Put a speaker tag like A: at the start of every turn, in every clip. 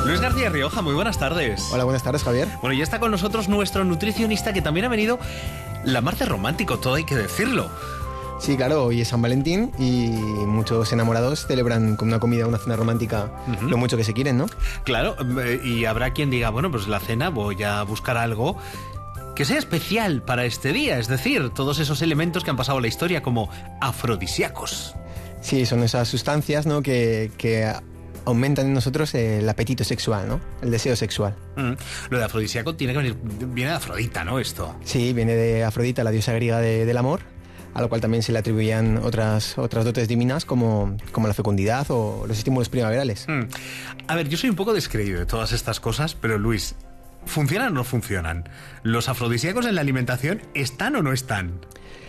A: Luis García Rioja, muy buenas tardes.
B: Hola, buenas tardes, Javier.
A: Bueno, ya está con nosotros nuestro nutricionista, que también ha venido la martes romántico, todo hay que decirlo.
B: Sí, claro, hoy es San Valentín y muchos enamorados celebran con una comida, una cena romántica, lo mucho que se quieren, ¿no?
A: Claro, y habrá quien diga, bueno, pues la cena voy a buscar algo que sea especial para este día, es decir, todos esos elementos que han pasado a la historia como afrodisíacos.
B: Sí, son esas sustancias, ¿no?, que aumentan en nosotros el apetito sexual, ¿no? El deseo sexual.
A: Lo de afrodisíaco tiene que venir, viene de Afrodita, ¿no? Esto.
B: Sí, viene de Afrodita, la diosa griega del amor, a lo cual también se le atribuían otras dotes divinas como la fecundidad o los estímulos primaverales.
A: A ver, yo soy un poco descreído de todas estas cosas, pero Luis, ¿funcionan o no funcionan? ¿Los afrodisíacos en la alimentación están o no están?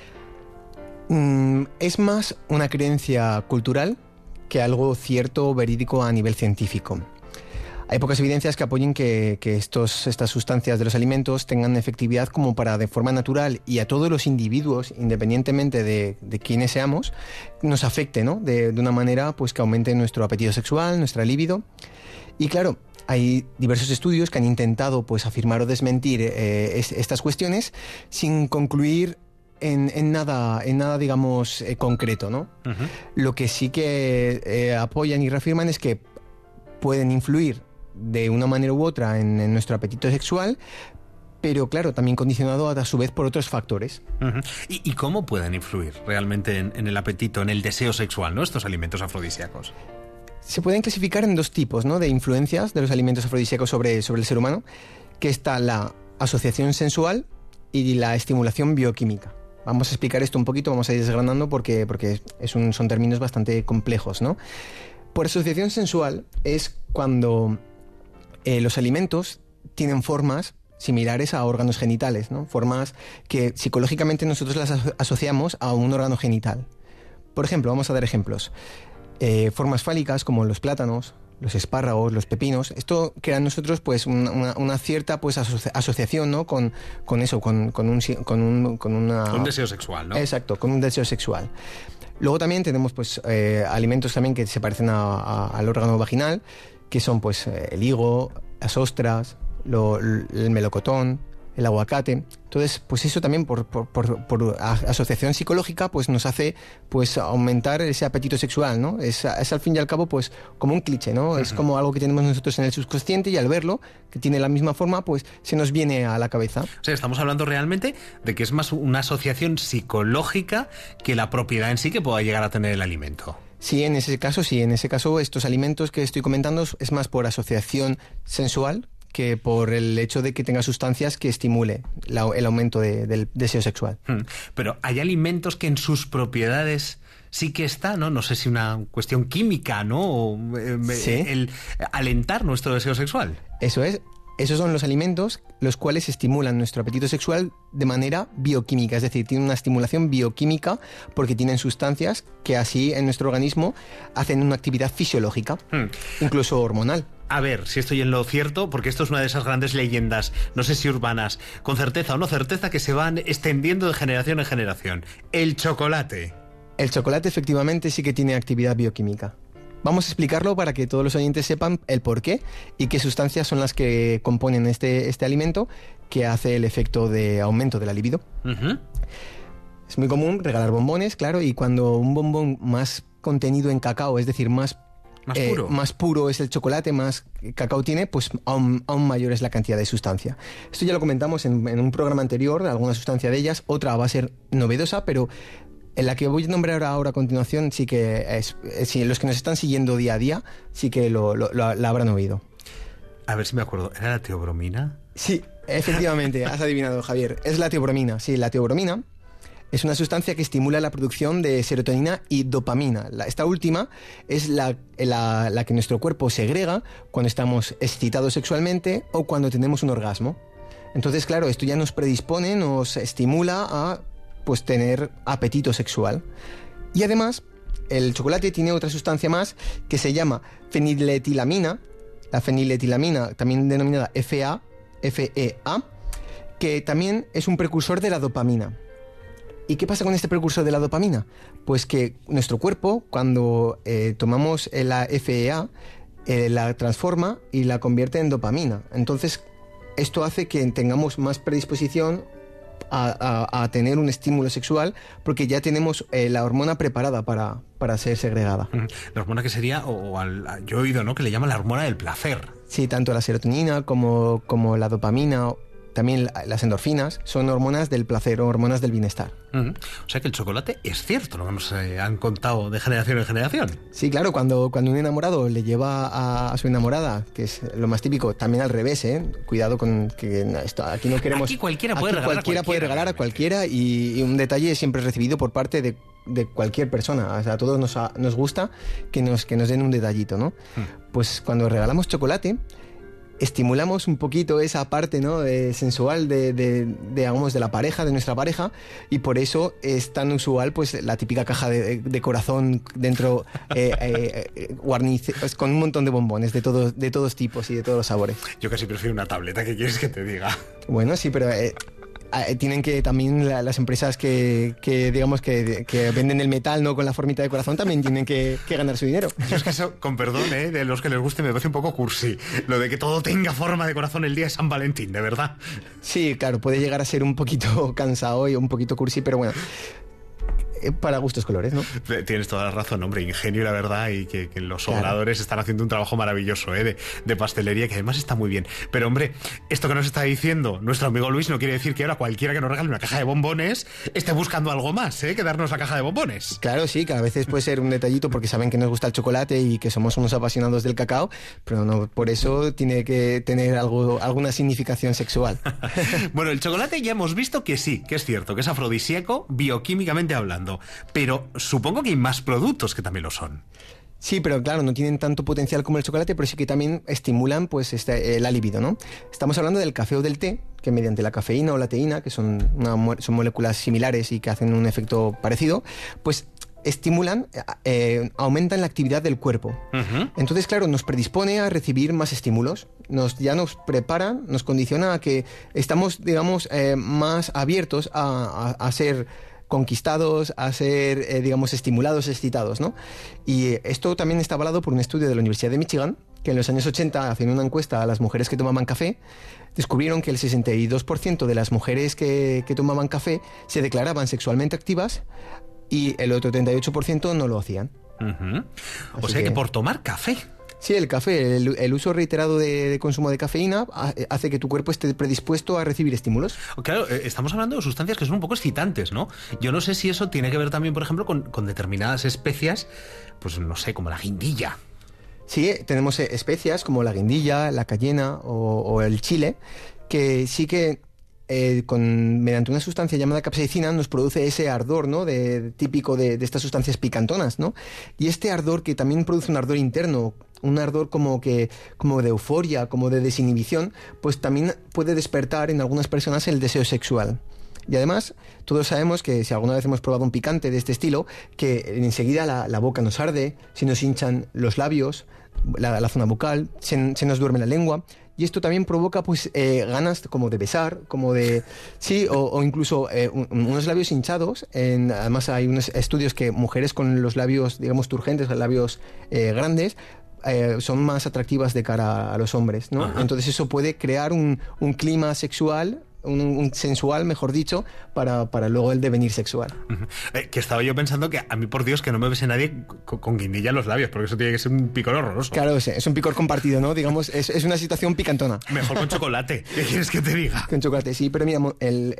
B: Es más una creencia cultural que algo cierto, verídico a nivel científico. Hay pocas evidencias que apoyen que estas sustancias de los alimentos tengan efectividad como para, de forma natural y a todos los individuos, independientemente de quiénes seamos, nos afecte, ¿no?, de una manera pues que aumente nuestro apetito sexual, nuestra libido. Y claro, hay diversos estudios que han intentado pues afirmar o desmentir estas cuestiones sin concluir en nada, digamos, concreto, ¿no? Lo que sí que apoyan y reafirman es que pueden influir de una manera u otra en nuestro apetito sexual, pero claro, también condicionado a su vez por otros factores.
A: ¿Y cómo pueden influir realmente en el apetito, en el deseo sexual, ¿no?, estos alimentos afrodisíacos?
B: Se pueden clasificar en dos tipos, ¿no?, de influencias de los alimentos afrodisíacos sobre el ser humano, que está la asociación sensual y la estimulación bioquímica. Vamos a explicar esto un poquito, vamos a ir desgranando porque son términos bastante complejos, ¿no? Por asociación sensual es cuando los alimentos tienen formas similares a órganos genitales, ¿no? Formas que psicológicamente nosotros las asociamos a un órgano genital. Por ejemplo, vamos a dar ejemplos. Formas fálicas como los plátanos, los espárragos, los pepinos. Esto crea en nosotros pues una cierta pues asociación, ¿no?, con eso, con un
A: deseo sexual, ¿no?
B: Exacto, con un deseo sexual. Luego también tenemos pues alimentos también que se parecen al órgano vaginal, que son pues el higo, las ostras, el melocotón, el aguacate. Entonces, pues eso también por asociación psicológica pues nos hace pues aumentar ese apetito sexual, ¿no? Es al fin y al cabo pues como un cliché, ¿no? Es como algo que tenemos nosotros en el subconsciente y al verlo, que tiene la misma forma, pues se nos viene a la cabeza.
A: O sea, estamos hablando realmente de que es más una asociación psicológica que la propiedad en sí que pueda llegar a tener el alimento.
B: Sí, en ese caso estos alimentos que estoy comentando es más por asociación sensual que por el hecho de que tenga sustancias que estimule el aumento del deseo sexual.
A: Pero hay alimentos que en sus propiedades sí que está, ¿no? No sé si una cuestión química, ¿no? O,
B: ¿sí?,
A: el alentar nuestro deseo sexual.
B: Eso es. Esos son los alimentos los cuales estimulan nuestro apetito sexual de manera bioquímica, es decir, tienen una estimulación bioquímica porque tienen sustancias que así en nuestro organismo hacen una actividad fisiológica, incluso hormonal.
A: A ver si estoy en lo cierto, porque esto es una de esas grandes leyendas, no sé si urbanas, con certeza o no certeza, que se van extendiendo de generación en generación. El chocolate.
B: El chocolate efectivamente sí que tiene actividad bioquímica. Vamos a explicarlo para que todos los oyentes sepan el porqué y qué sustancias son las que componen este alimento que hace el efecto de aumento de la libido. Es muy común regalar bombones, claro, y cuando un bombón más contenido en cacao, es decir, más puro es el chocolate, más cacao tiene, pues aún mayor es la cantidad de sustancia. Esto ya lo comentamos en un programa anterior, alguna sustancia de ellas, otra va a ser novedosa, pero en la que voy a nombrar ahora a continuación sí que sí, los que nos están siguiendo día a día sí que la habrán oído.
A: A ver si me acuerdo, ¿era la teobromina?
B: Sí, efectivamente, has adivinado, Javier. Es la teobromina. Sí, la teobromina es una sustancia que estimula la producción de serotonina y dopamina. Esta última es la que nuestro cuerpo segrega cuando estamos excitados sexualmente o cuando tenemos un orgasmo. Entonces, claro, esto ya nos predispone, nos estimula a pues tener apetito sexual. Y además, el chocolate tiene otra sustancia más que se llama feniletilamina, la feniletilamina, también denominada FEA, que también es un precursor de la dopamina. ¿Y qué pasa con este precursor de la dopamina? Pues que nuestro cuerpo, cuando tomamos la FEA, la transforma y la convierte en dopamina. Entonces, esto hace que tengamos más predisposición a tener un estímulo sexual, porque ya tenemos la hormona preparada para ser segregada.
A: La hormona que sería, yo he oído, ¿no?, que le llaman la hormona del placer.
B: Sí, tanto la serotonina como la dopamina, también las endorfinas, son hormonas del placer o hormonas del bienestar.
A: O sea que el chocolate es cierto, lo que nos han contado de generación en generación.
B: Sí, claro, cuando un enamorado le lleva a su enamorada, que es lo más típico, también al revés, cuidado con que aquí no queremos...
A: Aquí cualquiera puede regalar
B: a cualquiera, y un detalle siempre es recibido por parte de cualquier persona. O sea, a todos nos gusta que nos den un detallito, ¿no? Pues cuando regalamos chocolate, estimulamos un poquito esa parte, ¿no?, sensual digamos, de la pareja, de nuestra pareja, y por eso es tan usual pues la típica caja de corazón dentro, con un montón de bombones de todos tipos y de todos los sabores.
A: Yo casi prefiero una tableta, ¿qué quieres que te diga?
B: Bueno, sí, pero tienen que también las empresas que digamos que venden el metal, ¿no?, con la formita de corazón, también tienen que ganar su dinero.
A: Yo es que eso, con perdón, de los que les guste, me parece un poco cursi. Lo de que todo tenga forma de corazón el día de San Valentín, de verdad.
B: Sí, claro, puede llegar a ser un poquito cansado y un poquito cursi, pero bueno, para gustos colores, ¿no?
A: Tienes toda la razón, hombre, ingenio, la verdad, y que los obradores están haciendo un trabajo maravilloso, de pastelería, que además está muy bien. Pero, hombre, esto que nos está diciendo nuestro amigo Luis no quiere decir que ahora cualquiera que nos regale una caja de bombones esté buscando algo más, que darnos la caja de bombones.
B: Claro, sí, que a veces puede ser un detallito porque saben que nos gusta el chocolate y que somos unos apasionados del cacao, pero no por eso tiene que tener alguna significación sexual.
A: Bueno, el chocolate ya hemos visto que sí, que es cierto, que es afrodisíaco bioquímicamente hablando. Pero supongo que hay más productos que también lo son.
B: Sí, pero claro, no tienen tanto potencial como el chocolate, pero sí que también estimulan pues la libido, ¿no? Estamos hablando del café o del té, que mediante la cafeína o la teína, que son moléculas similares y que hacen un efecto parecido, pues estimulan, aumentan la actividad del cuerpo. Entonces, claro, nos predispone a recibir más estímulos, ya nos preparan, nos condiciona a que estamos, digamos, más abiertos a ser conquistados, a ser, digamos, estimulados, excitados, ¿no? Y esto también está avalado por un estudio de la Universidad de Michigan, que en los años 80, haciendo una encuesta a las mujeres que tomaban café, descubrieron que el 62% de las mujeres que tomaban café se declaraban sexualmente activas y el otro 38% no lo hacían.
A: O sea que por tomar café.
B: Sí, el café, el uso reiterado de consumo de cafeína hace que tu cuerpo esté predispuesto a recibir estímulos.
A: Claro, estamos hablando de sustancias que son un poco excitantes, ¿no? Yo no sé si eso tiene que ver también, por ejemplo, con determinadas especias, pues no sé, como la guindilla.
B: Sí, tenemos especias como la guindilla, la cayena o el chile, que sí que mediante una sustancia llamada capsaicina nos produce ese ardor, ¿no?, típico de estas sustancias picantonas, ¿no? Y este ardor, que también produce un ardor interno, un ardor como de euforia, como de desinhibición, pues también puede despertar en algunas personas el deseo sexual. Y además, todos sabemos que si alguna vez hemos probado un picante de este estilo, que enseguida la boca nos arde, se nos hinchan los labios, la zona bucal, se nos duerme la lengua. Y esto también provoca pues ganas como de besar, como de... Sí, o incluso unos labios hinchados. Además hay unos estudios que mujeres con los labios, digamos, turgentes, labios grandes, son más atractivas de cara a los hombres, ¿no? Ajá. Entonces eso puede crear un clima sexual, un sensual, mejor dicho, para luego el devenir sexual.
A: Que estaba yo pensando que a mí, por Dios, que no me bese nadie con guindilla en los labios, porque eso tiene que ser un picor horroroso.
B: Claro, es un picor compartido, ¿no? Digamos, es una situación picantona.
A: Mejor con chocolate. ¿Qué quieres que te diga?
B: Con chocolate, sí, pero mira,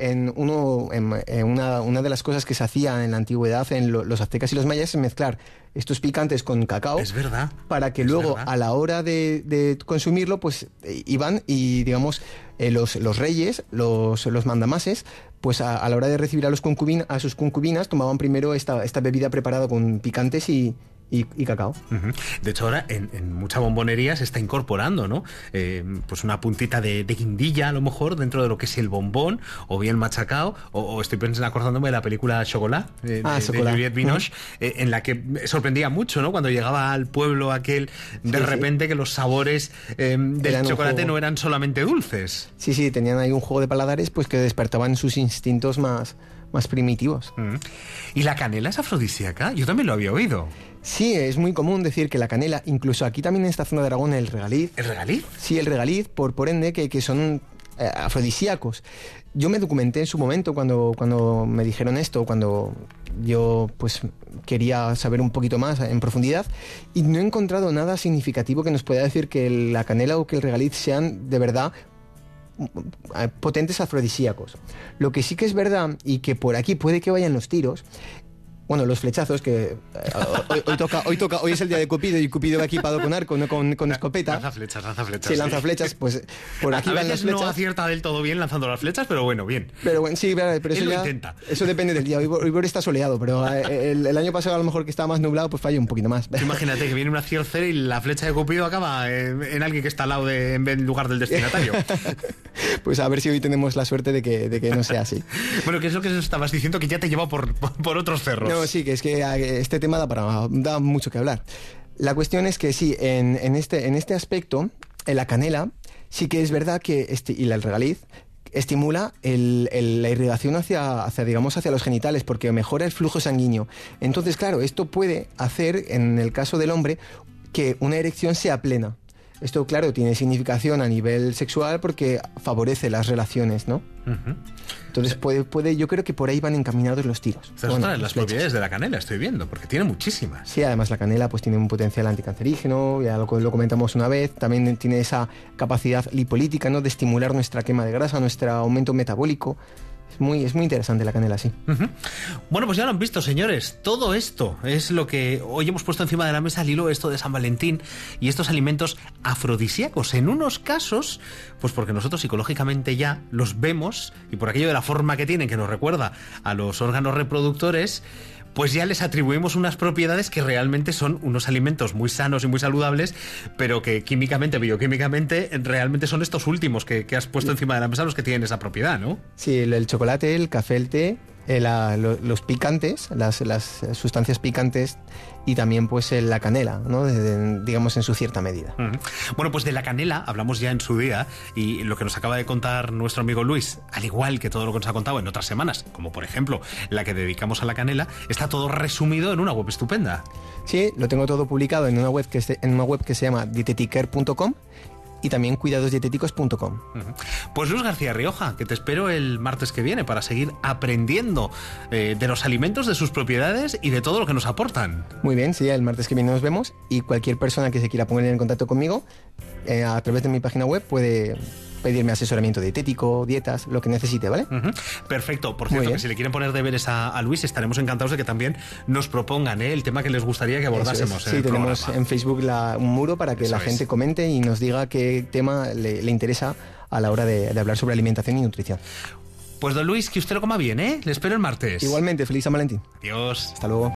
B: una de las cosas que se hacía en la antigüedad en los aztecas y los mayas es mezclar estos picantes con cacao.
A: Es verdad.
B: Para que luego, a la hora de consumirlo, pues iban y, digamos, los reyes, los mandamases, pues a la hora de recibir a sus concubinas, tomaban primero esta bebida preparada con picantes y cacao.
A: De hecho, ahora en mucha bombonería se está incorporando, ¿no? Pues una puntita de guindilla, a lo mejor, dentro de lo que es el bombón, o bien machacao, o estoy acordándome de la película Chocolat, de Juliette Binoche, en la que sorprendía mucho, ¿no? Cuando llegaba al pueblo aquel, de repente que los sabores del chocolate no eran solamente dulces.
B: Sí, tenían ahí un juego de paladares pues que despertaban sus instintos más primitivos.
A: ¿Y la canela es afrodisíaca? Yo también lo había oído.
B: Sí, es muy común decir que la canela, incluso aquí también en esta zona de Aragón, el regaliz.
A: ¿El regaliz?
B: Sí, el regaliz, por ende, que son afrodisíacos. Yo me documenté en su momento cuando me dijeron esto, cuando yo pues quería saber un poquito más en profundidad, y no he encontrado nada significativo que nos pueda decir que la canela o que el regaliz sean de verdad potentes afrodisíacos. Lo que sí que es verdad, y que por aquí puede que vayan los tiros, bueno, los flechazos, que hoy es el día de Cupido, y Cupido va equipado con arco, no con escopeta.
A: Lanza flechas.
B: Sí, lanza flechas, pues por aquí van las flechas.
A: No acierta del todo bien lanzando las flechas, pero bueno, bien.
B: Pero bueno, sí, pero eso
A: Él lo
B: ya,
A: intenta.
B: eso depende del día. Hoy está soleado, pero el año pasado a lo mejor que estaba más nublado, pues falla un poquito más.
A: Imagínate que viene una ciercera y la flecha de Cupido acaba en alguien que está al lado en lugar del destinatario.
B: Pues a ver si hoy tenemos la suerte de que no sea así.
A: Bueno, ¿qué es lo que estabas diciendo? Que ya te lleva por otros cerros.
B: No, sí, que es que este tema da mucho que hablar. La cuestión es que sí, en este aspecto, en la canela, sí que es verdad que, y el regaliz, estimula la irrigación hacia los genitales, porque mejora el flujo sanguíneo. Entonces, claro, esto puede hacer, en el caso del hombre, que una erección sea plena. Esto, claro, tiene significación a nivel sexual porque favorece las relaciones, ¿no? Uh-huh. Entonces yo creo que por ahí van encaminados los tiros.
A: Estas son las propiedades de la canela, estoy viendo, porque tiene muchísimas.
B: Sí, además la canela pues tiene un potencial anticancerígeno, ya lo comentamos una vez, también tiene esa capacidad lipolítica, ¿no? De estimular nuestra quema de grasa, nuestro aumento metabólico. Es muy interesante la canela, sí.
A: Uh-huh. Bueno, pues ya lo han visto, señores. Todo esto es lo que hoy hemos puesto encima de la mesa, al hilo esto de San Valentín y estos alimentos afrodisíacos. En unos casos, pues porque nosotros psicológicamente ya los vemos, y por aquello de la forma que tienen, que nos recuerda a los órganos reproductores, pues ya les atribuimos unas propiedades que realmente son unos alimentos muy sanos y muy saludables, pero que bioquímicamente, realmente son estos últimos que has puesto encima de la mesa los que tienen esa propiedad, ¿no?
B: Sí, el chocolate, el café, el té, los picantes, las sustancias picantes, y también pues la canela, ¿no? Digamos en su cierta medida.
A: Uh-huh. Bueno, pues de la canela hablamos ya en su día, y lo que nos acaba de contar nuestro amigo Luis, al igual que todo lo que nos ha contado en otras semanas, como por ejemplo la que dedicamos a la canela, está todo resumido en una web estupenda.
B: Sí, lo tengo todo publicado en una web que se llama dietetiker.com y también cuidadosdietéticos.com.
A: Uh-huh. Pues Luis García Rioja, que te espero el martes que viene para seguir aprendiendo de los alimentos, de sus propiedades y de todo lo que nos aportan.
B: Muy bien, sí, el martes que viene nos vemos, y cualquier persona que se quiera poner en contacto conmigo a través de mi página web puede pedirme asesoramiento dietético, dietas, lo que necesite, ¿vale?
A: Uh-huh. Perfecto. Por cierto, que si le quieren poner deberes a Luis, estaremos encantados de que también nos propongan el tema que les gustaría que abordásemos.
B: Sí, tenemos programa en Facebook un muro para que la gente comente y nos diga qué tema le interesa a la hora de hablar sobre alimentación y nutrición.
A: Pues don Luis, que usted lo coma bien, ¿eh? Le espero el martes.
B: Igualmente, feliz San Valentín.
A: Adiós.
B: Hasta luego.